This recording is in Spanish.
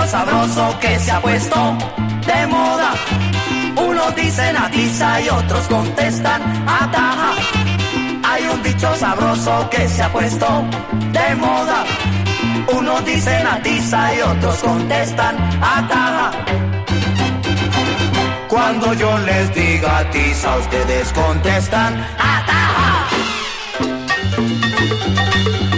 sabroso que se ha puesto de moda. Unos dicen atiza y otros contestan ataja. Hay un dicho sabroso que se ha puesto de moda. Unos dicen atiza y otros contestan ataja. Cuando yo les diga atiza, ustedes contestan ataja.